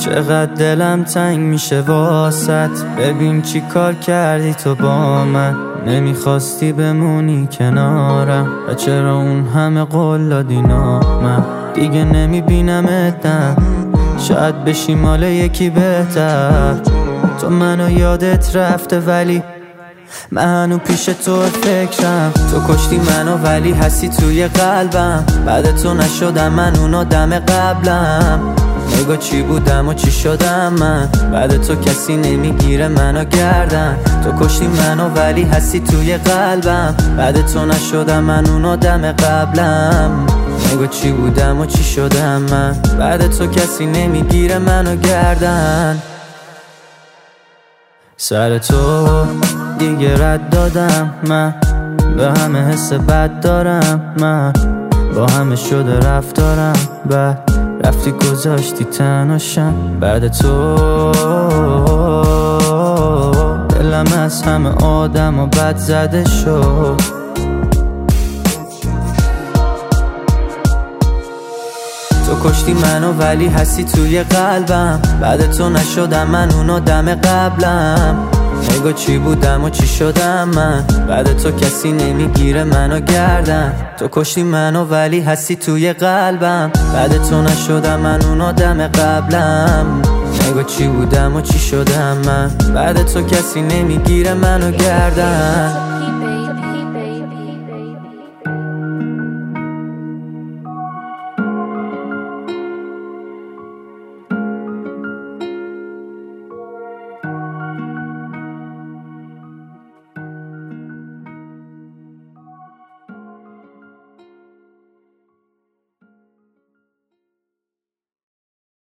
چقدر دلم تنگ میشه واسط. ببین چی کار کردی تو با من، نمیخواستی بمونی کنارم و چرا اون همه قول دادی نامم. دیگه نمیبینمت نه، شاید بشی مال یکی بهتر. تو منو یادت رفته ولی من هنو پیش تو فکرم. تو کشتی منو ولی هستی توی قلبم. بعد تو نشدم من اون آدم قبلم. نگاه چی بودم و چی شدم من، بعد تو کسی نمیگیره منو گردن. تو کشتی منو ولی هستی توی قلبم. بعد تو نشدم من اون آدم قبلم. نگاه چی بودم و چی شدم من، بعد تو کسی نمیگیره منو گردن. سر تو دیگه رد دادم من، به همه حس بد دارم من. با همه شده رفتارم بعد رفتی گذاشتی تنهاشم. بعد تو دلم از همه آدم و بد زده شد. تو کشتی منو ولی هستی توی قلبم. بعد تو نشدم من اون آدم قبلم. نگاه چی بودم و چی شدم من، بعد تو کسی نمیگیره منو گردن. تو کشتی منو ولی هستی توی قلبم. بعد تو نشدم من اون آدم قبلم. نگاه چی بودم و چی شدم من، بعد تو کسی نمیگیره منو گردن.